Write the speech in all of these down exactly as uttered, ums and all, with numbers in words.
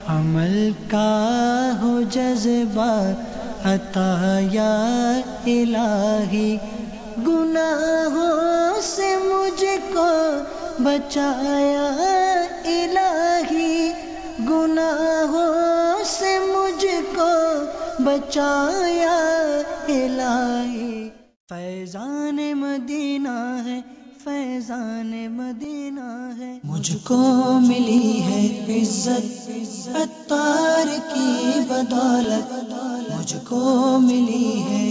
عمل کا ہو جذبہ عطا یا الہی، گناہوں سے مجھ کو بچایا الہی، گناہوں سے مجھ کو بچایا الہی۔ فیضان مدینہ ہے، فیضان مدینہ ہے، مجھ کو ملی ہے عزت عطار کی بدولت، مجھ کو ملی ہے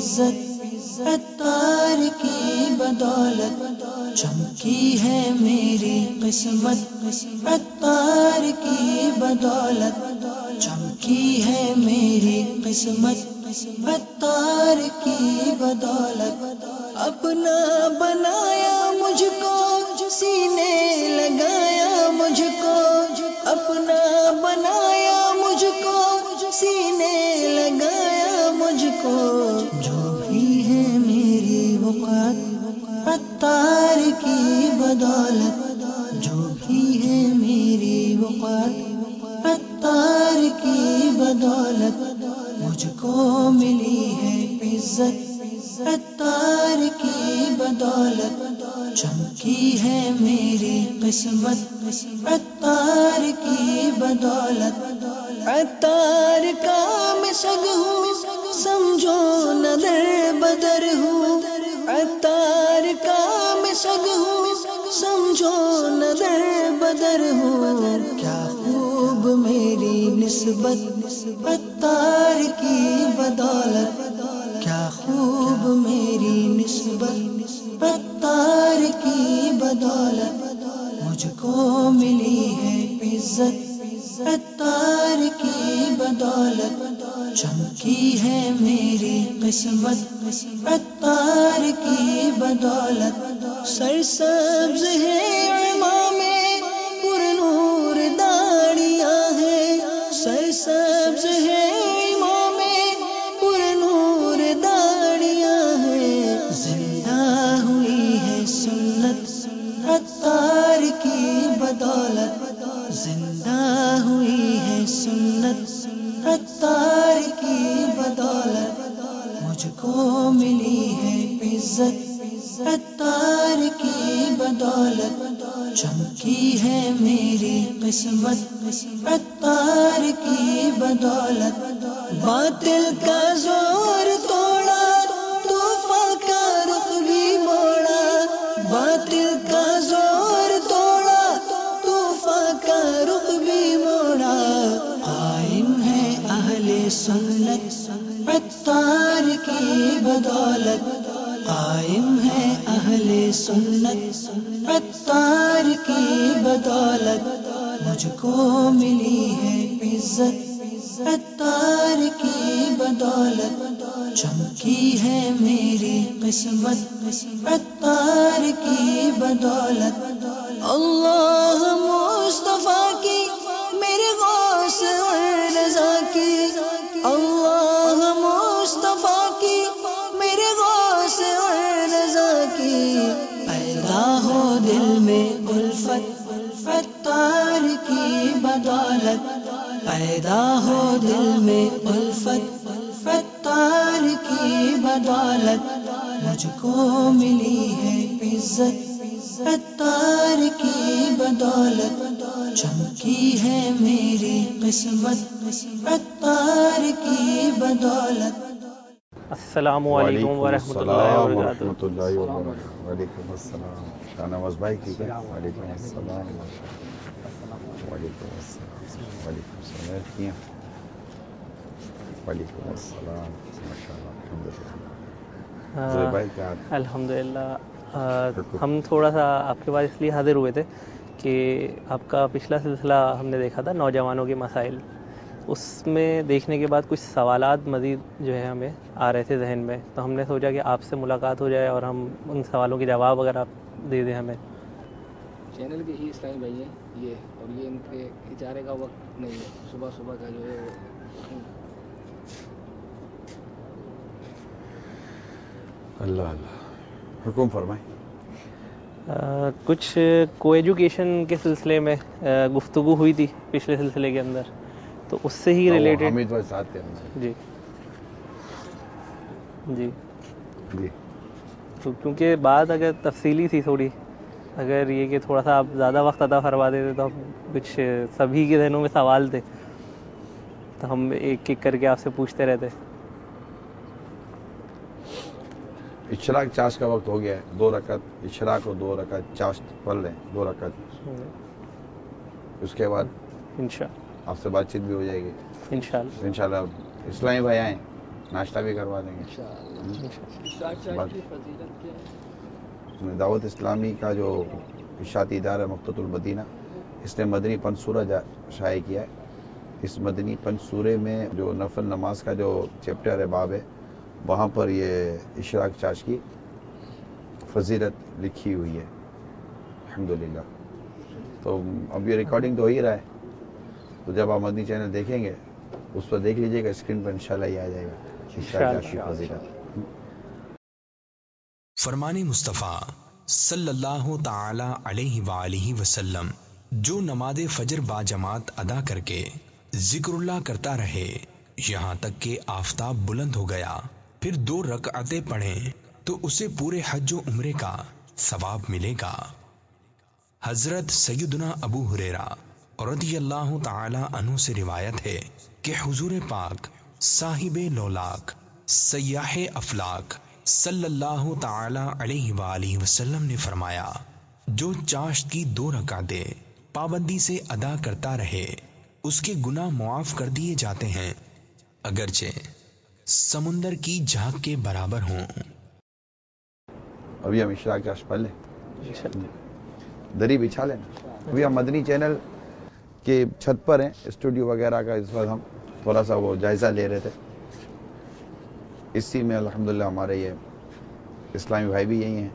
عزت عطار کی بدولت، چمکی ہے میری قسمت عطار کی بدولت، چمکی ہے میری قسمت عطار کی بدولت، اپنا بنایا مجھ کو سینے لگایا مجھ کو، اپنا بنایا مجھ کو سینے لگایا مجھ کو، جو بھی ہے میری وقت عطار کی بدولت، جو بھی ہے میری وقت عطار کی بدولت، مجھ کو ملی ہے عزت عطار کی بدولت، چمکی ہے میری قسمت عطار کی بدولت، عطار کا میں سگ ہوں سمجھو نہ در بدر ہوں، عطار کا میں سگ ہوں سمجھو نہ در بدر ہوں، کیا خوب میری نسبت عطار کی بدولت، کیا خوب میری نسبت عطار کی بدولت، مجھ کو ملی ہے عزت عطار کی بدولت، چمکی ہے میری قسمت عطار کی بدولت، سرسبز ہے امام پر نور داڑیاں ہیں، سرسبز ہے امام پر نور داڑیاں ہیں، زندہ ہوئی ہے سنت عطار کی بدولت، زندہ ہوئی ہے سنت عطار کی بدولت، مجھ کو ملی ہے عزت عطار کی بدولت، چمکی ہے میری قسمت عطار کی بدولت، باطل کا زور توڑا طوفان کا رخ بھی موڑا، باطل کا زور توڑا طوفان کا رخ بھی موڑا، قائم ہے اہل سنت عطار کی بدولت، قائم ہے اہل سنت عطار کی بدولت، مجھ کو ملی ہے عزت عطار کی بدولت، چمکی ہے میری قسمت عطار کی بدولت، اللہ مصطفیٰ کی میرے غوث رضا کی، اللہ مصطفیٰ کی میرے غوث رضا کی، پیدا ہو دل میں الفت عطار کی بدولت، پیدا ہو دل میں الفت عطار کی بدولت، مجھ کو ملی ہے عزت عطار کی بدولت، چمکی ہے میری قسمت عطار کی بدولت۔ السلام علیکم ورحمۃ اللہ وبرکاتہ۔ ورحمۃ اللہ وبرکاتہ۔ وعلیکم السلام۔ شاہ نواز بھائی ٹھیک ہے؟ وعلیکم السلام۔ وعلیکم السلام۔ وعلیکم السلام۔ کیا وعلیکم السلام۔ ماشاء اللہ الحمد للہ۔ زید بھائی کیا حال؟ الحمد للہ۔ ہم تھوڑا سا آپ کے پاس اس لیے حاضر ہوئے تھے کہ آپ کا پچھلا سلسلہ ہم نے دیکھا تھا نوجوانوں کے مسائل، اس میں دیکھنے کے بعد کچھ سوالات مزید جو ہے ہمیں آ رہے تھے ذہن میں، تو ہم نے سوچا کہ آپ سے ملاقات ہو جائے اور ہم ان سوالوں کے جواب اگر آپ دے دیں ہمیں۔ چینل کے ہی اسلامی بھائی ہیں یہ، اور یہ ان کے اجارے کا وقت نہیں ہے، صبح صبح کا جو ہے وہ۔ اللہ اللہ حکم فرمائیں۔ کچھ کو ایجوکیشن کے سلسلے میں گفتگو ہوئی تھی پچھلے سلسلے کے اندر، تو اس سے ہی ریلیٹڈ. حمید بھائی ساتھ تھے ہم سے. جی جی جی تو کیونکہ بات اگر تفصیلی تھی تھوڑی، اگر یہ کہ تھوڑا سا آپ زیادہ وقت عطا فرما دیتے تو ہم کچھ سبھی کے ذہنوں میں سوال تھے تو ہم ایک ایک کر کے آپ سے پوچھتے رہتے. اشراق چاشت کا وقت ہو گیا ہے. دو رکعت اشراق اور دو رکعت چاشت پڑھ لیں. دو رکعت اس کے بعد انشاءاللہ آپ سے بات چیت بھی ہو جائے گی انشاءاللہ. انشاءاللہ. اسلامی بھائی آئیں، ناشتہ بھی کروا دیں گے. دعوت اسلامی کا جو اشاعتی ادارہ مقتۃ المدینہ، اس نے مدنی پنج سورہ شائع کیا ہے. اس مدنی پنج سورے میں جو نفل نماز کا جو چیپٹر ہے، باب ہے، وہاں پر یہ اشراق چاشت کی فضیلت لکھی ہوئی ہے الحمدللہ. تو اب یہ ریکارڈنگ تو ہو ہی رہا ہے، تو جب آپ مدنی چینل دیکھیں گے اس پر دیکھ لیجئے گا، اسکرین پر انشاءاللہ یہ آ جائے گا اشراق چاشت کی فضیلت. فرمان مصطفیٰ صلی اللہ تعالی علیہ وآلہ وسلم، جو نماز فجر با جماعت ادا کر کے ذکر اللہ کرتا رہے یہاں تک کہ آفتاب بلند ہو گیا، پھر دو رکعتیں پڑھیں تو اسے پورے حج و عمرے کا ثواب ملے گا. حضرت سیدنا ابو ہریرہ رضی اللہ تعالی عنہ سے روایت ہے کہ حضور پاک صاحب لولاک سیاح افلاک صلی اللہ تعالی علیہ وآلہ وسلم نے فرمایا، جو چاشت کی دو رکعتیں پابندی سے ادا کرتا رہے اس کے گناہ معاف کر دیے جاتے ہیں، اگرچہ سمندر کی جھاگ کے برابر ہوں. ابھی ہم اشراق چاشت پڑھ لیں، دری بچھا لیں. ابھی ہم مدنی چینل کے چھت پر ہیں، اسٹوڈیو وغیرہ کا اس وقت ہم تھوڑا سا وہ جائزہ لے رہے تھے. اسی میں الحمدللہ ہمارے یہ اسلامی بھائی بھی یہی ہیں،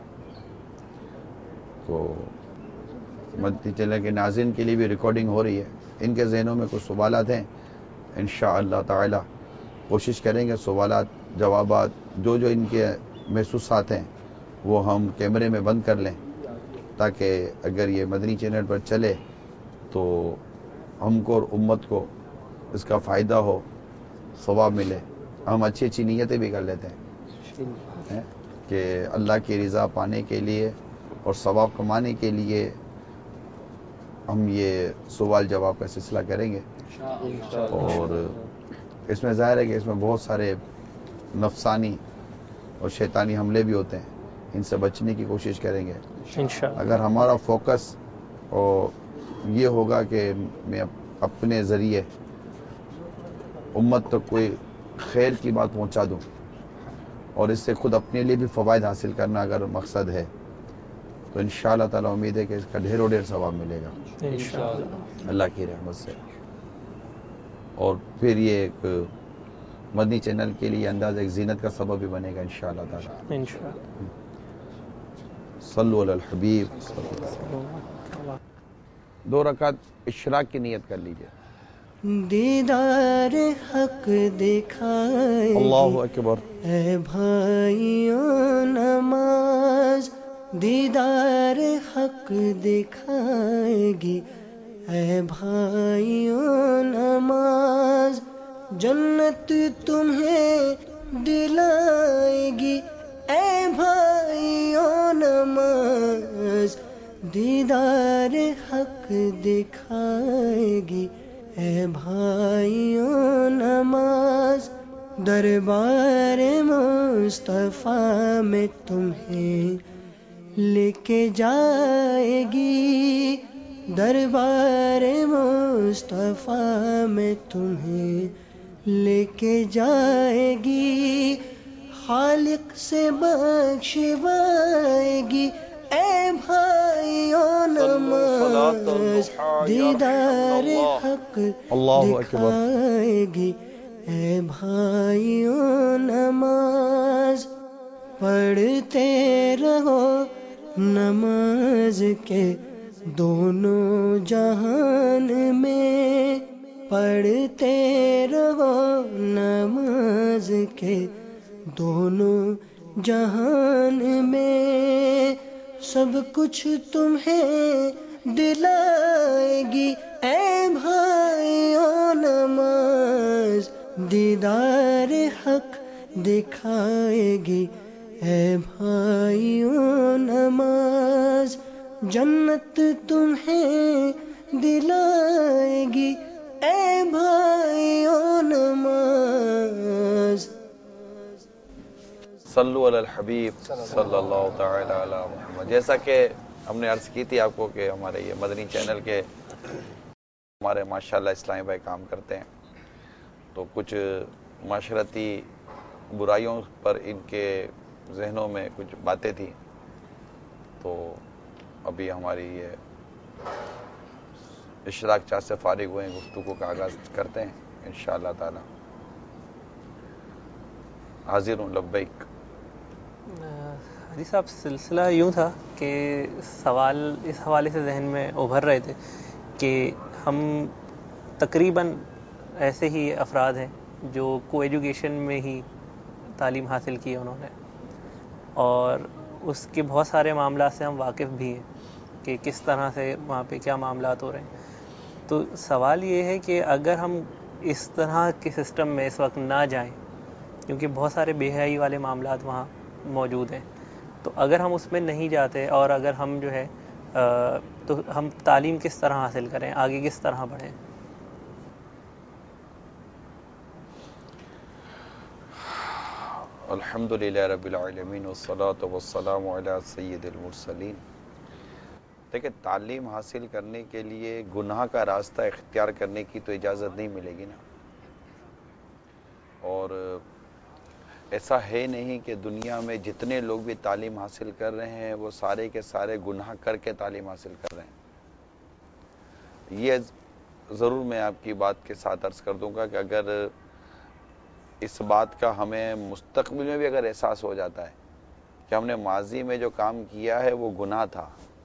تو مدنی چینل کے ناظرین کے لیے بھی ریکارڈنگ ہو رہی ہے. ان کے ذہنوں میں کچھ سوالات ہیں، انشاءاللہ تعالی کوشش کریں گے سوالات جوابات جو جو ان کے محسوسات ہیں وہ ہم کیمرے میں بند کر لیں، تاکہ اگر یہ مدنی چینل پر چلے تو ہم کو اور امت کو اس کا فائدہ ہو، ثواب ملے. ہم اچھی اچھی نیتیں بھی کر لیتے ہیں کہ اللہ کی رضا پانے کے لیے اور ثواب کمانے کے لیے ہم یہ سوال جواب کا سلسلہ کریں گے. اور اس میں ظاہر ہے کہ اس میں بہت سارے نفسانی اور شیطانی حملے بھی ہوتے ہیں، ان سے بچنے کی کوشش کریں گے انشاءاللہ. اگر ہمارا فوکس اور یہ ہوگا کہ میں اپنے ذریعے امت تک کوئی خیر کی بات پہنچا دوں اور اس سے خود اپنے لیے بھی فوائد حاصل کرنا اگر مقصد ہے، تو انشاءاللہ تعالی امید ہے کہ اس کا ڈھیروں ڈھیر ثواب ملے گا انشاءاللہ اللہ کی رحمت سے. اور پھر یہ ایک مدنی چینل کے لیے انداز ایک زینت کا سبب بھی بنے گا انشاءاللہ تعالی. انشاءاللہ. صلو علی الحبیب. دو رکعت اشراق کی نیت کر لیجئے. دیدار حق دکھائے اللہ اکبر. اے بھائیوں نماز دیدار حق دکھائے گی، اے بھائیوں نماز جنت تمہیں دلائے گی، اے بھائیوں نماز دیدار حق دکھائے گی، اے بھائیوں نماز دربار مصطفیٰ میں تمہیں لے کے جائے گی، دربار مصطفیٰ میں تمہیں لے کے جائے گی، خالق سے بخشوائے گی، اے بھائیوں نماز دیدار حق دکھائے گی، اے بھائیوں نماز پڑھتے رہو نماز کے دونوں جہان میں، پڑھتے رہو نماز کے دونوں جہان میں، سب کچھ تمہیں دلائے گی، اے بھائیوں نماز دیدار حق دکھائے گی اے بھائیوں نماز جنت تمہیں دلائے گی اے بھائیوں نماز. صلو علی الحبیب صلی اللہ تعالی علی محمد. جیسا کہ ہم نے عرض کی تھی آپ کو کہ ہمارے یہ مدنی چینل کے ہمارے ماشاءاللہ اسلامی بھائی کام کرتے ہیں، تو کچھ معاشرتی برائیوں پر ان کے ذہنوں میں کچھ باتیں تھیں، تو ابھی ہماری یہ اشراق چاہ سے فارغ ہوئے ہیں، گفتگو کا آغاز کرتے ہیں انشاءاللہ تعالی. حاضر ہوں لبیک. حاجی صاحب سلسلہ یوں تھا کہ سوال اس حوالے سے ذہن میں ابھر رہے تھے کہ ہم تقریباً ایسے ہی افراد ہیں جو کو ایجوکیشن میں ہی تعلیم حاصل کی ہے انہوں نے، اور اس کے بہت سارے معاملات سے ہم واقف بھی ہیں کہ کس طرح سے وہاں پہ کیا معاملات ہو رہے ہیں. تو سوال یہ ہے کہ اگر ہم اس طرح کے سسٹم میں اس وقت نہ جائیں، کیونکہ بہت سارے بے حیائی والے معاملات وہاں موجود ہیں، تو اگر ہم اس میں نہیں جاتے اور اگر ہم جو ہے تو ہم تعلیم کس طرح حاصل کریں، آگے کس طرح بڑھیں؟ الحمدللہ رب العالمین والصلاة والسلام علی سید المرسلین. دیکھیں، تعلیم حاصل کرنے کے لیے گناہ کا راستہ اختیار کرنے کی تو اجازت نہیں ملے گی نا، اور ایسا ہے نہیں کہ دنیا میں جتنے لوگ بھی تعلیم حاصل کر رہے ہیں وہ سارے کے سارے گناہ کر کے تعلیم حاصل کر رہے ہیں. یہ ضرور میں آپ کی بات کے ساتھ عرض کر دوں گا کہ اگر اس بات کا ہمیں مستقبل میں بھی اگر احساس ہو جاتا ہے کہ ہم نے ماضی میں جو کام کیا ہے وہ گناہ تھا،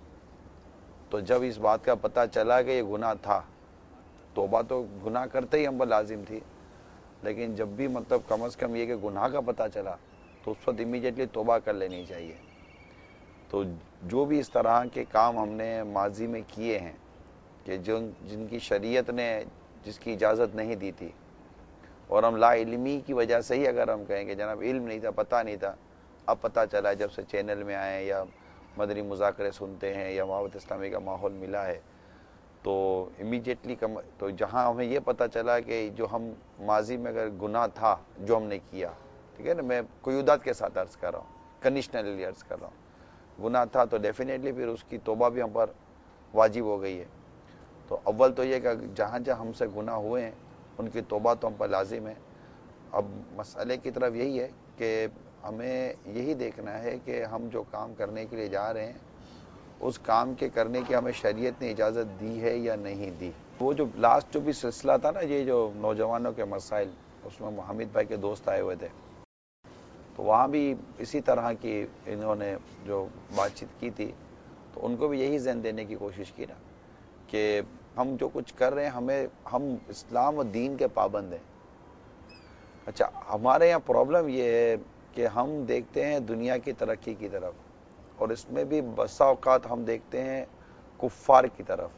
تو جب اس بات کا پتہ چلا کہ یہ گناہ تھا، توبہ تو گناہ کرتے ہی ہم پر لازم تھی، لیکن جب بھی مطلب کم از کم یہ کہ گناہ کا پتہ چلا تو اس وقت امیجیٹلی توبہ کر لینی چاہیے. تو جو بھی اس طرح کے کام ہم نے ماضی میں کیے ہیں کہ جن جن کی شریعت نے جس کی اجازت نہیں دی تھی، اور ہم لا علمی کی وجہ سے ہی اگر ہم کہیں کہ جناب علم نہیں تھا، پتہ نہیں تھا، اب پتہ چلا جب سے چینل میں آئے یا مدنی مذاکرے سنتے ہیں یا محبت اسلامی کا ماحول ملا ہے، تو امیجیٹلی تو جہاں ہمیں یہ پتہ چلا کہ جو ہم ماضی میں اگر گناہ تھا جو ہم نے کیا، ٹھیک ہے نا، میں قیودات کے ساتھ عرض کر رہا ہوں، کنڈیشنلی عرض کر رہا ہوں، گناہ تھا تو ڈیفینیٹلی پھر اس کی توبہ بھی ہم پر واجب ہو گئی ہے. تو اول تو یہ کہ جہاں جہاں ہم سے گناہ ہوئے ہیں ان کی توبہ تو ہم پر لازم ہے. اب مسئلے کی طرف یہی ہے کہ ہمیں یہی دیکھنا ہے کہ ہم جو کام کرنے کے لیے جا رہے ہیں اس کام کے کرنے کی ہمیں شریعت نے اجازت دی ہے یا نہیں دی. وہ جو لاسٹ جو بھی سلسلہ تھا نا، یہ جو نوجوانوں کے مسائل، اس میں حامد بھائی کے دوست آئے ہوئے تھے، تو وہاں بھی اسی طرح کی انہوں نے جو بات چیت کی تھی، تو ان کو بھی یہی ذہن دینے کی کوشش کی نا کہ ہم جو کچھ کر رہے ہیں ہمیں ہم اسلام و دین کے پابند ہیں. اچھا، ہمارے یہاں پرابلم یہ ہے کہ ہم دیکھتے ہیں دنیا کی ترقی کی طرف، اور اس میں بھی بسا اوقات ہم دیکھتے ہیں کفار کی طرف،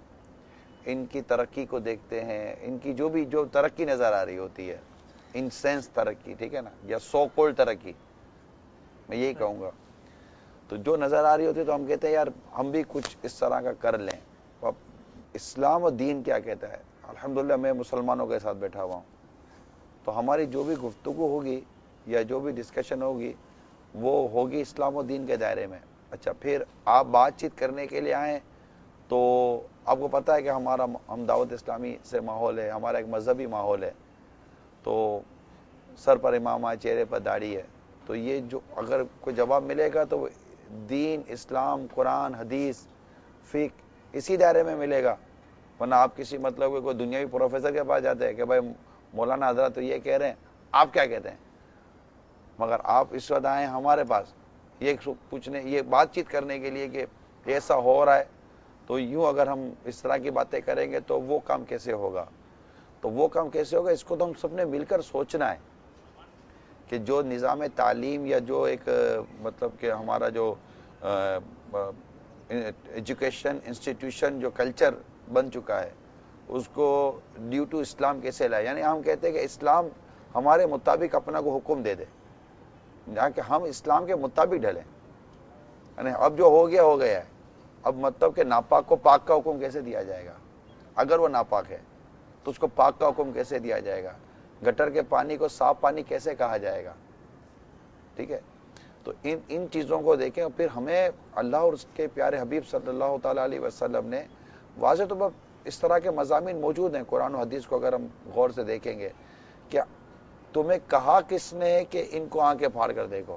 ان کی ترقی کو دیکھتے ہیں، ان کی جو بھی جو ترقی نظر آ رہی ہوتی ہے، ان سینس ترقی، ٹھیک ہے نا، یا سو کول ترقی میں یہی کہوں گا، تو جو نظر آ رہی ہوتی ہے تو ہم کہتے ہیں یار ہم بھی کچھ اس طرح کا کر لیں. اب اسلام و دین کیا کہتا ہے؟ الحمدللہ میں مسلمانوں کے ساتھ بیٹھا ہوا ہوں، تو ہماری جو بھی گفتگو ہوگی یا جو بھی ڈسکشن ہوگی وہ ہوگی اسلام و دین کے دائرے میں. اچھا، پھر آپ بات چیت کرنے کے لیے آئیں تو آپ کو پتہ ہے کہ ہمارا ہم دعوت اسلامی سے ماحول ہے، ہمارا ایک مذہبی ماحول ہے، تو سر پر امامہ، چہرے پر داڑھی ہے، تو یہ جو اگر کوئی جواب ملے گا تو دین، اسلام، قرآن، حدیث، فقہ اسی دائرے میں ملے گا. ورنہ آپ کسی مطلب کہ کوئی دنیاوی پروفیسر کے پاس جاتے ہیں کہ بھائی مولانا حضرت تو یہ کہہ رہے ہیں، آپ کیا کہتے ہیں؟ مگر آپ اس وقت آئے ہمارے پاس یہ پوچھنے، یہ بات چیت کرنے کے لیے کہ ایسا ہو رہا ہے، تو یوں اگر ہم اس طرح کی باتیں کریں گے تو وہ کام کیسے ہوگا؟ تو وہ کام کیسے ہوگا، اس کو تو ہم سب نے مل کر سوچنا ہے کہ جو نظام تعلیم یا جو ایک مطلب کہ ہمارا جو ایجوکیشن انسٹیٹیوشن جو کلچر بن چکا ہے اس کو ڈیو ٹو اسلام کیسے لائے. یعنی ہم کہتے ہیں کہ اسلام ہمارے مطابق اپنا کو حکم دے دے, جہاں کہ ہم اسلام کے مطابق ڈھلیں. یعنی اب جو ہو گیا ہو گیا ہے, اب مطلب کہ ناپاک کو پاک کا حکم کیسے دیا جائے گا؟ اگر وہ ناپاک ہے تو اس کو پاک کا حکم کیسے دیا جائے گا؟ گٹر کے پانی کو صاف پانی کیسے کہا جائے گا؟ ٹھیک ہے, تو ان ان چیزوں کو دیکھیں. اور پھر ہمیں اللہ اور اس کے پیارے حبیب صلی اللہ تعالیٰ علیہ وسلم نے واضح طور پر اس طرح کے مضامین موجود ہیں قرآن و حدیث کو اگر ہم غور سے دیکھیں گے. کہ تمہیں کہا کس نے کہ ان کو آنکھیں پھاڑ کر دیکھو؟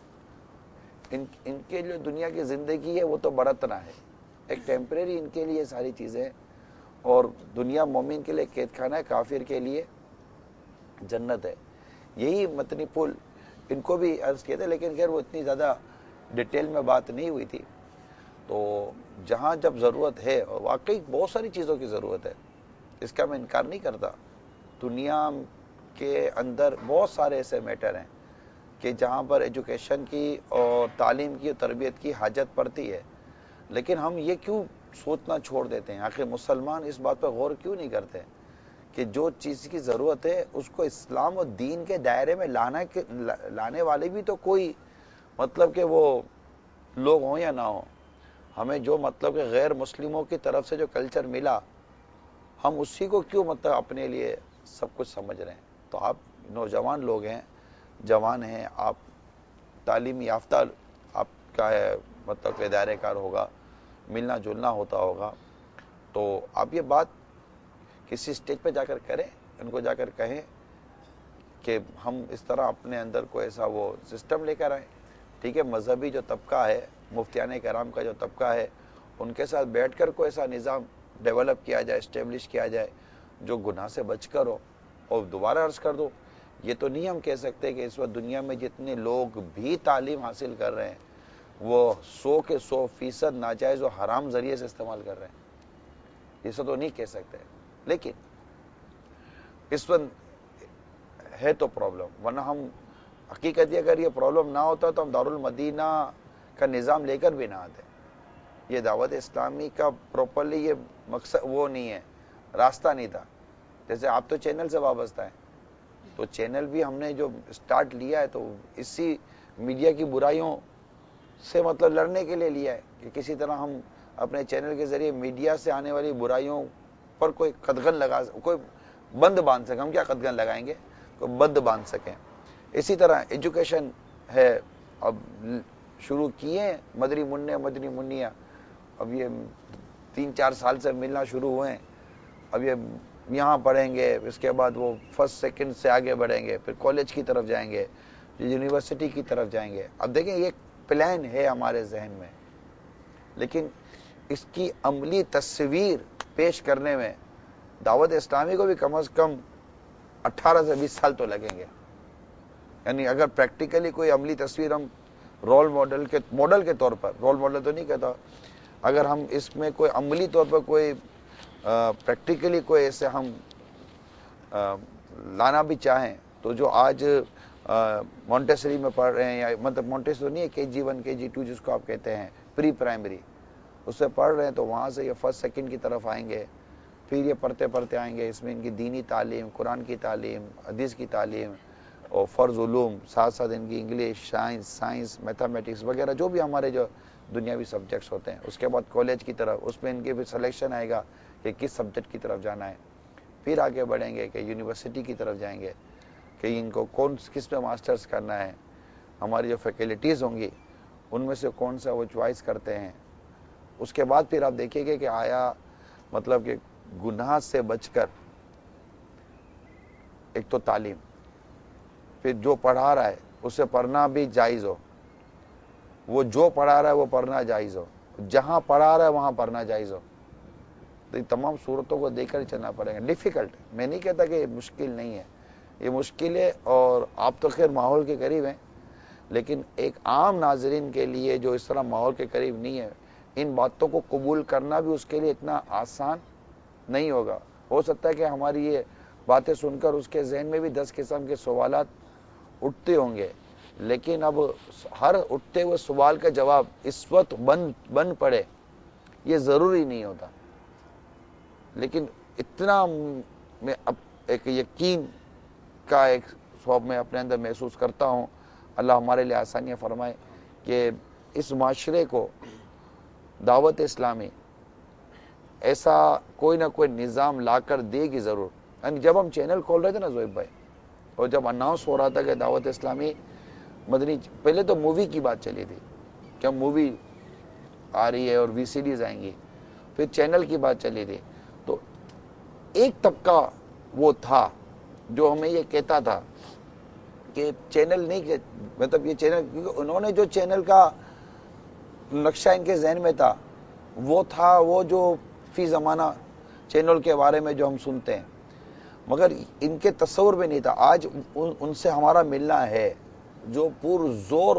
ان ان کے جو دنیا کی زندگی ہے وہ تو برتنا ہے, ایک ٹیمپریری ان کے لیے ساری چیزیں, اور دنیا مومن کے لیے قید خانہ ہے, کافر کے لیے جنت ہے. یہی متنی پل ان کو بھی عرض کیے تھے, لیکن خیر وہ اتنی زیادہ ڈیٹیل میں بات نہیں ہوئی تھی. تو جہاں جب ضرورت ہے, اور واقعی بہت ساری چیزوں کی ضرورت ہے, اس کا میں انکار نہیں کرتا. دنیا کے اندر بہت سارے ایسے میٹر ہیں کہ جہاں پر ایجوکیشن کی اور تعلیم کی اور تربیت کی حاجت پڑتی ہے, لیکن ہم یہ کیوں سوچنا چھوڑ دیتے ہیں؟ آخر مسلمان اس بات پہ غور کیوں نہیں کرتے کہ جو چیز کی ضرورت ہے اس کو اسلام اور دین کے دائرے میں لانا لانے والے بھی تو کوئی مطلب کہ وہ لوگ ہوں یا نہ ہوں. ہمیں جو مطلب کہ غیر مسلموں کی طرف سے جو کلچر ملا, ہم اسی کو کیوں مطلب اپنے لیے سب کچھ سمجھ رہے ہیں؟ تو آپ نوجوان لوگ ہیں, جوان ہیں, آپ تعلیم یافتہ آپ کا ہے مطلب کہ دائرہ کار ہوگا, ملنا جلنا ہوتا ہوگا, تو آپ یہ بات کسی اسٹیج پہ جا کر کریں, ان کو جا کر کہیں کہ ہم اس طرح اپنے اندر کو ایسا وہ سسٹم لے کر آئیں. ٹھیک ہے, مذہبی جو طبقہ ہے, مفتیان کرام کا جو طبقہ ہے, ان کے ساتھ بیٹھ کر کوئی ایسا نظام ڈیولپ کیا جائے, اسٹیبلش کیا جائے جو گناہ سے بچ کر ہو. اور دوبارہ عرض کر دو, یہ تو نہیں ہم کہہ سکتے کہ اس وقت دنیا میں جتنے لوگ بھی تعلیم حاصل کر رہے ہیں وہ سو کے سو فیصد ناجائز و حرام ذریعے سے استعمال کر رہے ہیں, اسے تو نہیں کہہ سکتے. لیکن اس وقت ہے تو پرابلم, ورنہ ہم حقیقت اگر یہ پرابلم نہ ہوتا تو ہم دارالمدینہ کا نظام لے کر بھی نہ آتے. یہ دعوت اسلامی کا پراپرلی یہ مقصد وہ نہیں ہے, راستہ نہیں تھا. جیسے آپ تو چینل سے وابستہ ہیں, تو چینل بھی ہم نے جو سٹارٹ لیا ہے تو اسی میڈیا کی برائیوں سے مطلب لڑنے کے لیے لیا ہے کہ کسی طرح ہم اپنے چینل کے ذریعے میڈیا سے آنے والی برائیوں پر کوئی قدغن لگا, کوئی بند باندھ سکیں. ہم کیا قدغن لگائیں گے, کوئی بند باندھ سکیں. اسی طرح ایجوکیشن ہے, اب شروع کیے مدری منع مدنی منیا, اب یہ تین چار سال سے ملنا شروع ہوئے ہیں. اب یہ یہاں پڑھیں گے, اس کے بعد وہ فرسٹ سیکنڈ سے آگے بڑھیں گے, پھر کالج کی طرف جائیں گے, یونیورسٹی کی طرف جائیں گے. اب دیکھیں یہ پلان ہے ہمارے ذہن میں, لیکن اس کی عملی تصویر پیش کرنے میں دعوت اسلامی کو بھی کم از کم اٹھارہ سے بیس سال تو لگیں گے. یعنی اگر پریکٹیکلی کوئی عملی تصویر ہم رول ماڈل کے ماڈل کے طور پر, رول ماڈل تو نہیں کہتا, اگر ہم اس میں کوئی عملی طور پر کوئی پریکٹیکلی کوئی ایسے ہم لانا بھی چاہیں تو جو آج مونٹیسری میں پڑھ رہے ہیں, یا مطلب مونٹیسری نہیں ہے, کے جی ون کے جی ٹو جس کو آپ کہتے ہیں پری پرائمری, اس سے پڑھ رہے ہیں, تو وہاں سے یہ فرسٹ سیکنڈ کی طرف آئیں گے, پھر یہ پڑھتے پڑھتے آئیں گے. اس میں ان کی دینی تعلیم, قرآن کی تعلیم, حدیث کی تعلیم اور فرض علوم, ساتھ ساتھ ان کی انگلش, سائنس سائنس میتھمیٹکس وغیرہ جو بھی ہمارے جو دنیاوی سبجیکٹس ہوتے ہیں. اس کے بعد کالج کی طرف, اس میں ان کے پھر سلیکشن آئے گا کہ کس سبجیکٹ کی طرف جانا ہے. پھر آگے بڑھیں گے کہ یونیورسٹی کی طرف جائیں گے کہ ان کو کون کس میں ماسٹرز کرنا ہے, ہماری جو فیکلٹیز ہوں گی ان میں سے کون سا وہ چوائس کرتے ہیں. اس کے بعد پھر آپ دیکھیں گے کہ آیا مطلب کہ گناہ سے بچ کر ایک تو تعلیم, پھر جو پڑھا رہا ہے اسے پڑھنا بھی جائز ہو, وہ جو پڑھا رہا ہے وہ پڑھنا جائز ہو, جہاں پڑھا رہا ہے وہاں پڑھنا جائز ہو. تو یہ تمام صورتوں کو دیکھ کر چلنا پڑے گا. ڈیفیکلٹ, میں نہیں کہتا کہ یہ مشکل نہیں ہے, یہ مشکل ہے, اور آپ تو خیر ماحول کے قریب ہیں, لیکن ایک عام ناظرین کے لیے جو اس طرح ماحول کے قریب نہیں ہے, ان باتوں کو قبول کرنا بھی اس کے لیے اتنا آسان نہیں ہوگا. ہو سکتا ہے کہ ہماری یہ باتیں سن کر اس کے ذہن میں بھی دس قسم کے سوالات اٹھتے ہوں گے, لیکن اب ہر اٹھتے ہوئے سوال کا جواب اس وقت بن بن پڑے یہ ضروری نہیں ہوتا. لیکن اتنا میں اب ایک یقین کا ایک خواب میں اپنے اندر محسوس کرتا ہوں. اللہ ہمارے لیے آسانیاں فرمائے کہ اس معاشرے کو دعوت اسلامی ایسا کوئی نہ کوئی نظام لا کر دے گی ضرور. یعنی جب ہم چینل کھول رہے تھے نا زہیب بھائی، اور جب اناؤنس ہو رہا تھا کہ دعوت اسلامی مدنی، پہلے تو مووی کی بات چلی تھی کہ مووی آ رہی ہے اور وی سی ڈیز آئیں گی، پھر چینل کی بات چلی تھی. تو ایک طبقہ وہ تھا جو ہمیں یہ کہتا تھا کہ چینل نہیں، کہ مطلب یہ چینل، کیونکہ انہوں نے جو چینل کا نقشہ ان کے ذہن میں تھا وہ تھا وہ جو فی زمانہ چینل کے بارے میں جو ہم سنتے ہیں، مگر ان کے تصور میں نہیں تھا. آج ان سے ہمارا ملنا ہے جو پور زور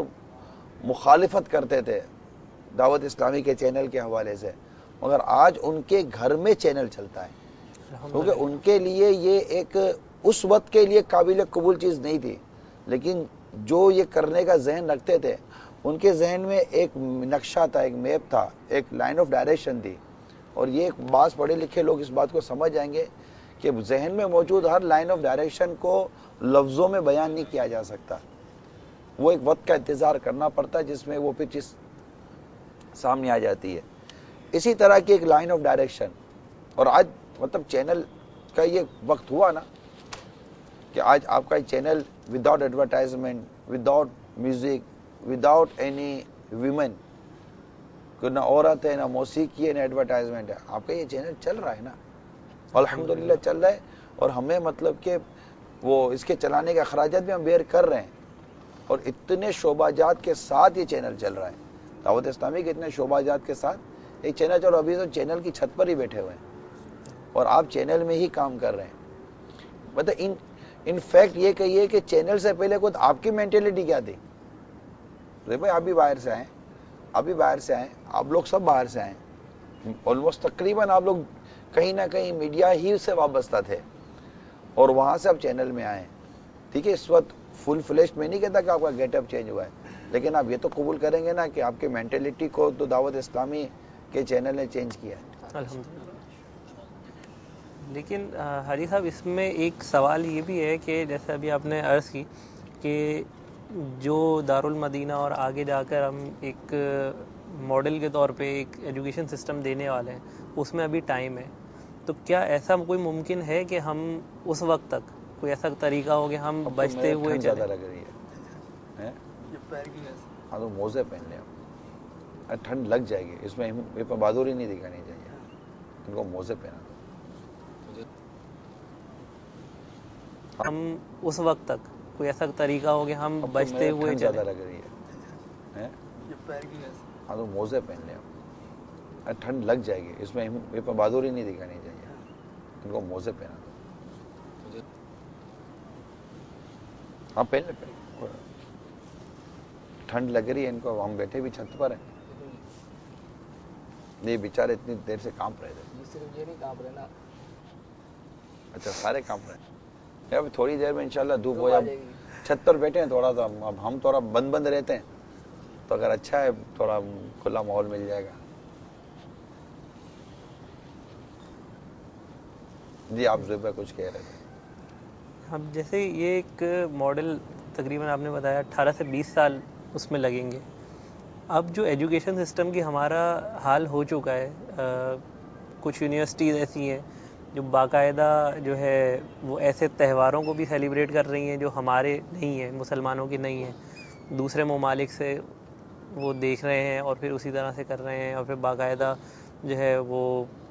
مخالفت کرتے تھے دعوت اسلامی کے چینل کے حوالے سے، مگر آج ان کے گھر میں چینل چلتا ہے. کیونکہ ان کے لیے یہ ایک اس وقت کے لیے قابل قبول چیز نہیں تھی، لیکن جو یہ کرنے کا ذہن رکھتے تھے ان کے ذہن میں ایک نقشہ تھا، ایک میپ تھا، ایک لائن آف ڈائریکشن تھی. اور یہ ایک بعض پڑھے لکھے لوگ اس بات کو سمجھ جائیں گے کہ ذہن میں موجود ہر لائن آف ڈائریکشن کو لفظوں میں بیان نہیں کیا جا سکتا. وہ ایک وقت کا انتظار کرنا پڑتا ہے جس میں وہ پھر چیز سامنے آ جاتی ہے. اسی طرح کی ایک لائن آف ڈائریکشن. اور آج مطلب چینل کا یہ وقت ہوا نا کہ آج آپ کا channel without advertisement, without music, without any women, نہ عورت ہے، نہ موسیقی ہے، نہ ایڈورٹائزمنٹ ہے، آپ کا یہ چینل چل رہا ہے نا، الحمدللہ چل رہا ہے. اور ہمیں مطلب کہ وہ اس کے چلانے کے اخراجات بھی ہم بیئر کر رہے ہیں. اور اتنے شعبہ جات کے ساتھ یہ چینل چل رہا ہے، دعوت اسلامی کے اتنے شعبہ جات کے ساتھ ایک چینل چل رہا ہے. ابھی تو چینل کی چھت پر ہی بیٹھے ہوئے ہیں اور آپ چینل میں ہی کام کر رہے ہیں. مطلب ان ان فیکٹ یہ کہیے کہ چینل سے پہلے خود آپ کی مینٹلٹی کیا تھی؟ بھائی آپ بھی باہر سے آئے، آپ بھی باہر سے آئے، آپ لوگ سب باہر سے آئے، آلموسٹ تقریباً آپ لوگ کہیں نہ کہیں میڈیا ہی سے وابستہ تھے اور وہاں سے آپ چینل میں آئے. ٹھیک ہے، اس وقت فل فلیش میں نہیں کہتا کہ آپ کا گیٹ اپ چینج ہوا ہے، لیکن آپ یہ تو قبول کریں گے نا کہ آپ کے مینٹلٹی کو تو دعوت اسلامی کے چینل نے چینج کیا ہے. الحمدللہ. لیکن حاجی صاحب اس میں ایک سوال یہ بھی ہے کہ جیسے ابھی آپ نے عرض کی کہ جو دارالمدینہ اور آگے جا کر ہم ایک ماڈل کے طور پہ ایک ایجوکیشن سسٹم دینے والے ہیں، اس میں ابھی ٹائم ہے. تو کیا ایسا کوئی ممکن ہے کہ ہم اس وقت تک کوئی ایسا طریقہ ہو کہ ہم بچتے ہوئے زیادہ لگ رہی ہے، ہاں تو موزے پہن لیں، ٹھنڈ لگ جائے گی، اس میں بہادری نہیں دکھانی چاہیے، ان کو موزے پہنا دو. ہم اس وقت تک کوئی ایسا طریقہ ہو کہ ہم بچتے ہوئے زیادہ لگ رہی ہے، ہاں تو موزے پہن لیں، ٹھنڈ لگ جائے گی، اس میں بہادری نہیں دکھانی چاہیے، ان کو موزے پہنا دو. ہاں پہن لیں، ٹھنڈ لگ رہی ہے ان کو، ہم بیٹھے بھی چھت پر ہیں. یہ بیچارے اتنی دیر سے کام رہے تھے. صرف یہ نہیں کام رہے نا، اچھا سارے کام رہے. اب تھوڑی دیر میں انشاءاللہ دھوپ ہو جائے. چھت پر بیٹھے ہیں تھوڑا سا، اب ہم تھوڑا بند بند رہتے ہیں تو اگر اچھا ہے تھوڑا کھلا ماحول مل جائے گا. جی آپ زبہ کچھ کہہ رہے تھے. اب جیسے یہ ایک ماڈل تقریباً آپ نے بتایا اٹھارہ سے بیس سال اس میں لگیں گے. اب جو ایجوکیشن سسٹم کی ہمارا حال ہو چکا ہے، کچھ یونیورسٹیز ایسی ہیں جو باقاعدہ جو ہے وہ ایسے تہواروں کو بھی سیلیبریٹ کر رہی ہیں جو ہمارے نہیں ہیں، مسلمانوں کی نہیں ہیں، دوسرے ممالک سے وہ دیکھ رہے ہیں اور پھر اسی طرح سے کر رہے ہیں، اور پھر باقاعدہ جو ہے وہ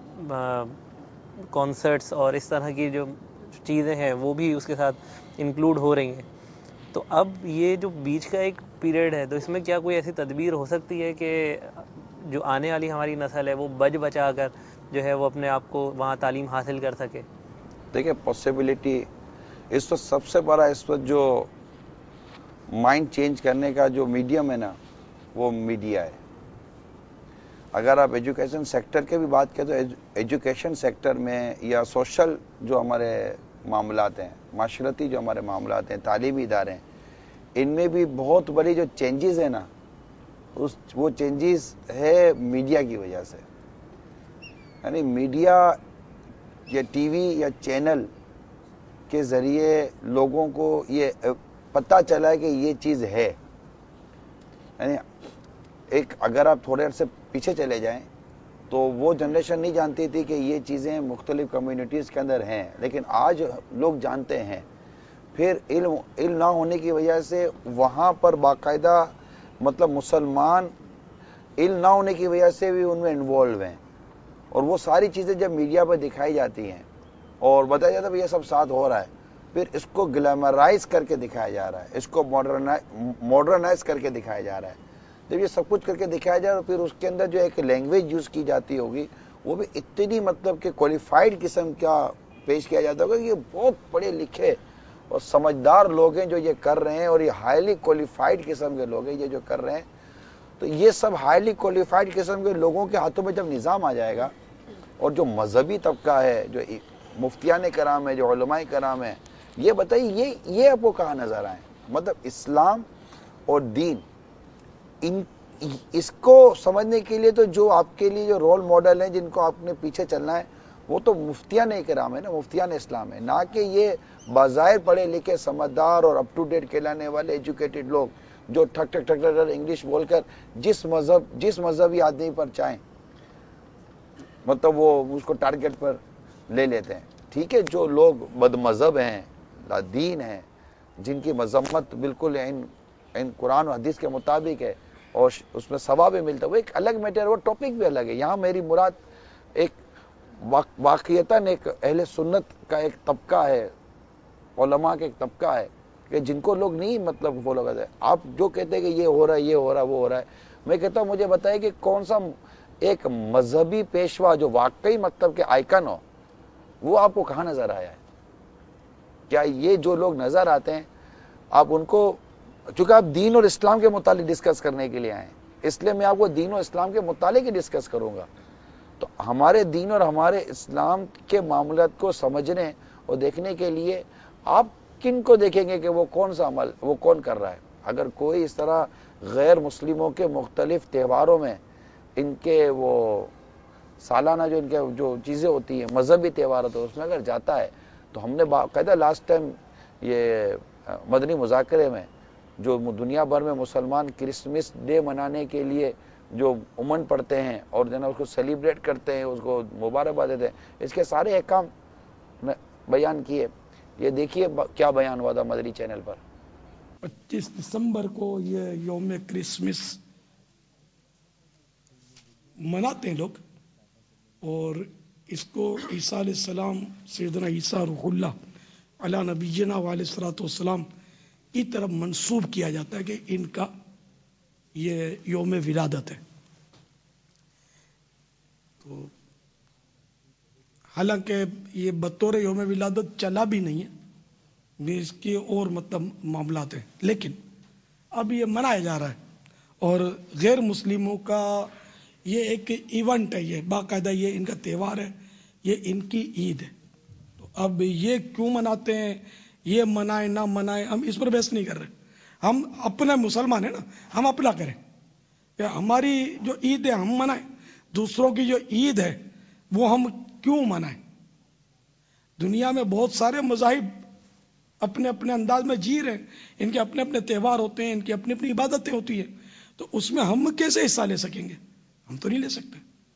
کانسرٹس اور اس طرح کی جو چیزیں ہیں وہ بھی اس کے ساتھ انکلوڈ ہو رہی ہیں. تو اب یہ جو بیچ کا ایک پیریڈ ہے، تو اس میں کیا کوئی ایسی تدبیر ہو سکتی ہے کہ جو آنے والی ہماری نسل ہے وہ بچ بچا کر جو ہے وہ اپنے آپ کو وہاں تعلیم حاصل کر سکے؟ دیکھیں پاسبلٹی اس وقت سب سے بڑا اس وقت جو مائنڈ چینج کرنے کا جو میڈیم ہے نا وہ میڈیا ہے. اگر آپ ایجوکیشن سیکٹر کے بھی بات کریں تو ایجوکیشن سیکٹر میں یا سوشل جو ہمارے معاملات ہیں، معاشرتی جو ہمارے معاملات ہیں، تعلیمی ادارے ہیں، ان میں بھی بہت بڑی جو چینجز ہیں نا اس وہ چینجز ہے میڈیا کی وجہ سے. یعنی میڈیا یہ ٹی وی یا چینل کے ذریعے لوگوں کو یہ پتہ چلا ہے کہ یہ چیز ہے. یعنی ایک اگر آپ تھوڑے عرصے پیچھے چلے جائیں تو وہ جنریشن نہیں جانتی تھی کہ یہ چیزیں مختلف کمیونٹیز کے اندر ہیں، لیکن آج لوگ جانتے ہیں. پھر علم علم نہ ہونے کی وجہ سے وہاں پر باقاعدہ مطلب مسلمان علم نہ ہونے کی وجہ سے بھی ان میں انوالو ہیں، اور وہ ساری چیزیں جب میڈیا پر دکھائی جاتی ہیں اور بتایا جاتا ہے یہ سب ساتھ ہو رہا ہے، پھر اس کو گلیمرائز کر کے دکھایا جا رہا ہے، اس کو ماڈرنائز کر کے دکھایا جا رہا ہے. جب یہ سب کچھ کر کے دکھایا جا رہا ہے، پھر اس کے اندر جو ایک لینگویج یوز کی جاتی ہوگی وہ بھی اتنی مطلب کہ کوالیفائڈ قسم کا پیش کیا جاتا ہوگا کہ یہ بہت پڑھے لکھے اور سمجھدار لوگ ہیں جو یہ کر رہے ہیں، اور یہ ہائیلی کوالیفائڈ قسم کے لوگ ہیں یہ جو کر رہے ہیں. تو یہ سب ہائیلی کوالیفائڈ قسم کے لوگوں کے ہاتھوں میں جب نظام آ جائے گا، اور جو مذہبی طبقہ ہے، جو مفتیان کرام ہے، جو علماء کرام ہیں، یہ بتائیے یہ یہ آپ کو کہاں نظر آئے؟ مطلب اسلام اور دین، ان اس کو سمجھنے کے لیے تو جو آپ کے لیے جو رول ماڈل ہیں جن کو آپ نے پیچھے چلنا ہے وہ تو مفتیان کرام ہے نا، مفتیان اسلام ہے، نہ کہ یہ بظاہر پڑھے لکھے سمجھدار اور اپ ٹو ڈیٹ کہلانے والے ایجوکیٹڈ لوگ جو ٹھک ٹھک ٹھک ٹھک انگلش بول کر جس مذہب جس مذہبی آدمی پر چاہیں مطلب وہ اس کو ٹارگٹ پر لے لیتے ہیں. ٹھیک ہے، جو لوگ بد مذہب ہیں، لادین ہیں، جن کی مذمت بالکل ان ان قرآن و حدیث کے مطابق ہے اور اس میں ثواب بھی ملتا ہے، وہ ایک الگ میٹر، وہ ٹاپک بھی الگ ہے. یہاں میری مراد ایک واقعیتاً ایک اہل سنت کا ایک طبقہ ہے، علماء کا ایک طبقہ ہے کہ جن کو لوگ نہیں مطلب فالو کرتے. آپ جو کہتے ہیں کہ یہ ہو رہا ہے، یہ ہو رہا ہے، وہ ہو رہا ہے، میں کہتا ہوں مجھے بتائے کہ کون سا ایک مذہبی پیشوا جو واقعی مطلب کہ آئیکن ہو، وہ آپ کو کہاں نظر آیا ہے؟ کیا یہ جو لوگ نظر آتے ہیں آپ ان کو، چونکہ آپ دین اور اسلام کے متعلق ڈسکس کرنے کے لیے آئے ہیں، اس لیے میں آپ کو دین اور اسلام کے متعلق ہی ڈسکس کروں گا. تو ہمارے دین اور ہمارے اسلام کے معاملات کو سمجھنے اور دیکھنے کے لیے آپ کن کو دیکھیں گے کہ وہ کون سا عمل وہ کون کر رہا ہے؟ اگر کوئی اس طرح غیر مسلموں کے مختلف تہواروں میں ان کے وہ سالانہ جو ان کے جو چیزیں ہوتی ہیں مذہبی تہوار ہوتے ہیں اس میں اگر جاتا ہے تو ہم نے باقاعدہ لاسٹ ٹائم یہ مدنی مذاکرے میں جو دنیا بھر میں مسلمان کرسمس ڈے منانے کے لیے جو امن پڑھتے ہیں اور جو ہے نا اس کو سیلیبریٹ کرتے ہیں، اس کو مبارکباد دیتے ہیں، اس کے سارے احکام بیان کیے. یہ دیکھیے کیا بیان ہوا تھا مدنی چینل پر. پچیس دسمبر کو یہ یوم کرسمس مناتے ہیں لوگ، اور اس کو عیسیٰ علیہ السلام، سیدنا عیسیٰ روح اللہ علی نبینا علیہ الصلوۃ والسلام کی طرف منسوب کیا جاتا ہے کہ ان کا یہ یوم ولادت ہے. تو حالانکہ یہ بطور یوم ولادت چلا بھی نہیں ہے، بھی اس کے اور مطلب معاملات ہیں، لیکن اب یہ منایا جا رہا ہے اور غیر مسلموں کا یہ ایک ایونٹ ہے، یہ باقاعدہ یہ ان کا تہوار ہے، یہ ان کی عید ہے. تو اب یہ کیوں مناتے ہیں، یہ منائے نہ منائے، ہم اس پر بحث نہیں کر رہے. ہم اپنا مسلمان ہیں نا، ہم اپنا کریں کہ ہماری جو عید ہے ہم منائیں، دوسروں کی جو عید ہے وہ ہم کیوں منائیں. دنیا میں بہت سارے مذاہب اپنے اپنے انداز میں جی رہے ہیں، ان کے اپنے اپنے تہوار ہوتے ہیں، ان کی اپنی اپنی عبادتیں ہوتی ہیں، تو اس میں ہم کیسے حصہ لے سکیں گے؟ ہم تو نہیں لے سکتے.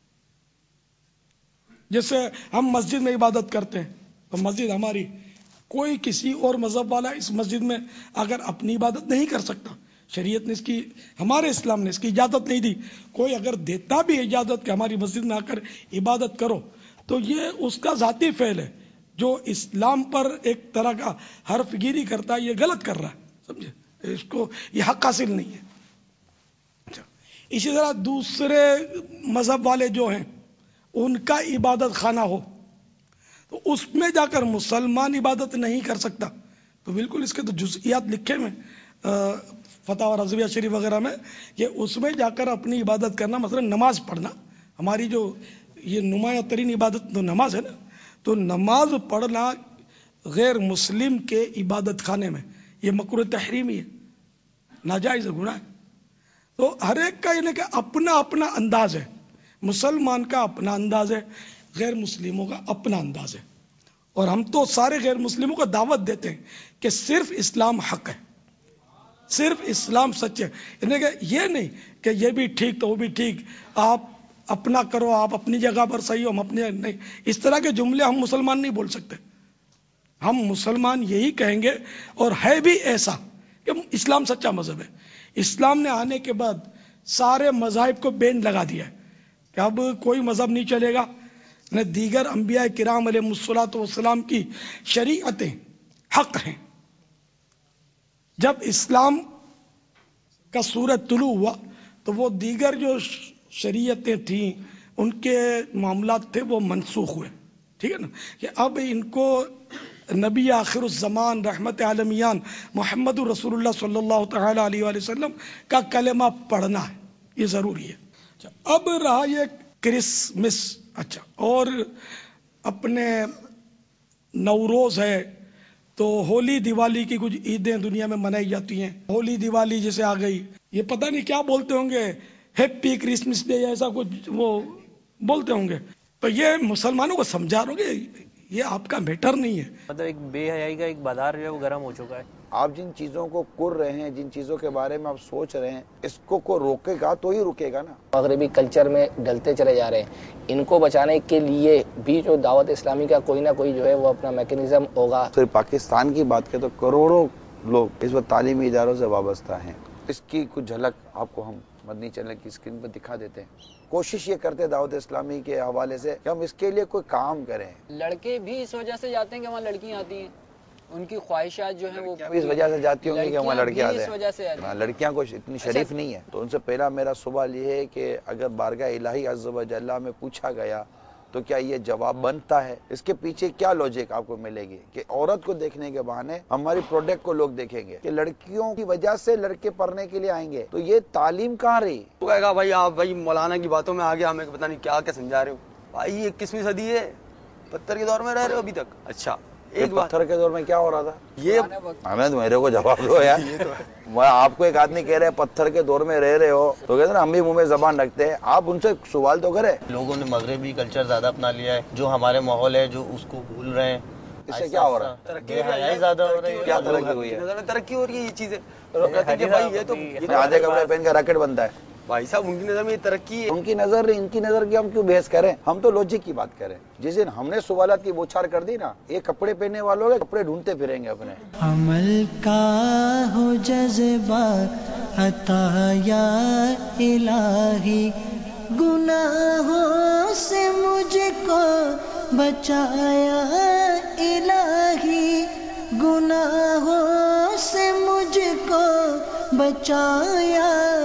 جیسے ہم مسجد میں عبادت کرتے ہیں تو مسجد ہماری، کوئی کسی اور مذہب والا اس مسجد میں اگر اپنی عبادت نہیں کر سکتا، شریعت نے اس کی، ہمارے اسلام نے اس کی اجازت نہیں دی. کوئی اگر دیتا بھی اجازت کہ ہماری مسجد میں آ کر عبادت کرو تو یہ اس کا ذاتی فعل ہے. جو اسلام پر ایک طرح کا حرف گیری کرتا ہے یہ غلط کر رہا ہے، سمجھے، اس کو یہ حق حاصل نہیں ہے. اسی طرح دوسرے مذہب والے جو ہیں ان کا عبادت خانہ ہو تو اس میں جا کر مسلمان عبادت نہیں کر سکتا. تو بالکل اس کے تو جزئیات لکھے میں فتح و رضویہ شریف وغیرہ میں کہ اس میں جا کر اپنی عبادت کرنا، مثلا نماز پڑھنا، ہماری جو یہ نمایاں ترین عبادت تو نماز ہے نا، تو نماز پڑھنا غیر مسلم کے عبادت خانے میں یہ مکروہ تحریمی ہے، ناجائز گناہ ہے. تو ہر ایک کا یعنی کہ اپنا اپنا انداز ہے، مسلمان کا اپنا انداز ہے، غیر مسلموں کا اپنا انداز ہے، اور ہم تو سارے غیر مسلموں کو دعوت دیتے ہیں کہ صرف اسلام حق ہے، صرف اسلام سچ ہے، یعنی کہ یہ نہیں کہ یہ بھی ٹھیک تو وہ بھی ٹھیک، آپ اپنا کرو، آپ اپنی جگہ پر صحیح ہو، ہم اپنے نہیں، اس طرح کے جملے ہم مسلمان نہیں بول سکتے. ہم مسلمان یہی کہیں گے، اور ہے بھی ایسا کہ اسلام سچا مذہب ہے. اسلام نے آنے کے بعد سارے مذاہب کو بین لگا دیا ہے کہ اب کوئی مذہب نہیں چلے گا، نہ دیگر انبیاء کرام علیہ الصلوۃ والسلام کی شریعتیں حق ہیں. جب اسلام کا سورج طلوع ہوا تو وہ دیگر جو شریعتیں تھیں، ان کے معاملات تھے، وہ منسوخ ہوئے. ٹھیک ہے نا، کہ اب ان کو نبی آخر الزمان رحمت عالمیان محمد رسول اللہ صلی اللہ تعالی علیہ وآلہ وسلم کا کلمہ پڑھنا ہے، یہ ضروری ہے. اچھا، اب رہا یہ کرسمس. اچھا، اور اپنے نوروز ہے، تو ہولی دیوالی کی کچھ عیدیں دنیا میں منائی جاتی ہیں. ہولی دیوالی جیسے آ گئی، یہ پتہ نہیں کیا بولتے ہوں گے، ہیپی کرسمس ڈے ایسا کچھ وہ بولتے ہوں گے. تو یہ مسلمانوں کو سمجھا رہو گے، یہ آپ کا میٹر نہیں ہے. مطلب ایک بے حیائی کا ایک بازار جو ہے وہ گرم ہو چکا ہے. آپ جن چیزوں کو کر رہے ہیں، جن چیزوں کے بارے میں آپ سوچ رہے ہیں، اس کو کوئی روکے گا تو ہی رکے گا نا. مغربی کلچر میں ڈلتے چلے جا رہے ہیں، ان کو بچانے کے لیے بھی جو دعوت اسلامی کا کوئی نہ کوئی جو ہے وہ اپنا میکینزم ہوگا. صرف پاکستان کی بات کریں تو کروڑوں لوگ اس وقت تعلیمی اداروں سے وابستہ ہیں. اس کی کچھ جھلک آپ کو ہم مدنی چینل کی اسکرین پر دکھا دیتے ہیں. کوشش یہ کرتے ہیں دعوت اسلامی کے حوالے سے کہ ہم اس کے لیے کوئی کام کریں. لڑکے بھی اس وجہ سے جاتے ہیں کہ وہاں لڑکیاں آتی ہیں، ان کی خواہشات جو ہیں وہ اس وجہ سے جاتی ہوں گی کہ وہاں لڑکیاں اس وجہ سے آتے ہیں. لڑکیاں کچھ اتنی شریف نہیں ہے. تو ان سے پہلا میرا سوال یہ ہے کہ اگر بارگاہ الہی عز و جل میں پوچھا گیا تو کیا یہ جواب بنتا ہے؟ اس کے پیچھے کیا لوجک آپ کو ملے گی کہ عورت کو دیکھنے کے بہانے ہماری پروڈکٹ کو لوگ دیکھیں گے، کہ لڑکیوں کی وجہ سے لڑکے پڑھنے کے لیے آئیں گے. تو یہ تعلیم کہاں رہی؟ تو کہے گا بھائی آپ بھائی مولانا کی باتوں میں آگے ہمیں پتہ نہیں کیا کیا سمجھا رہے ہو. بھائی یہ اکیسویں صدی ہے، پتھر کے دور میں رہ رہے ہو ابھی تک. اچھا ایک پتھر کے دور میں کیا ہو رہا تھا؟ یہ ہمیں تو میرے کو جواب دو یار. میں آپ کو ایک آدمی کہہ رہے ہیں پتھر کے دور میں رہ رہے ہو، تو کہتے ہیں ہم بھی منہ میں زبان رکھتے ہیں. آپ ان سے سوال تو کریں. لوگوں نے مغربی کلچر زیادہ اپنا لیا ہے، جو ہمارے ماحول ہے جو اس کو بھول رہے ہیں. اس سے کیا ہو رہا ہے؟ بے حیائی زیادہ ہو رہی ہے. کیا ترقی ہوئی ہے؟ ترقی ہو رہی ہے. یہ چیزیں بھائی یہ تو آدھے کپڑے پہن کا راکٹ بنتا ہے. بھائی صاحب ان کی نظر میں یہ ترقی ہے. ان کی نظر ان کی نظر کی ہم کیوں بحث کریں؟ ہم تو لوجک کی بات کریں. جس دن ہم نے سوالات کی بوچھار کر دی نا، یہ کپڑے پہننے والوں کے کپڑے ڈھونڈتے پھریں گے اپنے. عمل کا ہو جذبہ عطا یا الہی، گناہوں سے مجھ کو بچایا الہی، گناہوں سے مجھ کو بچایا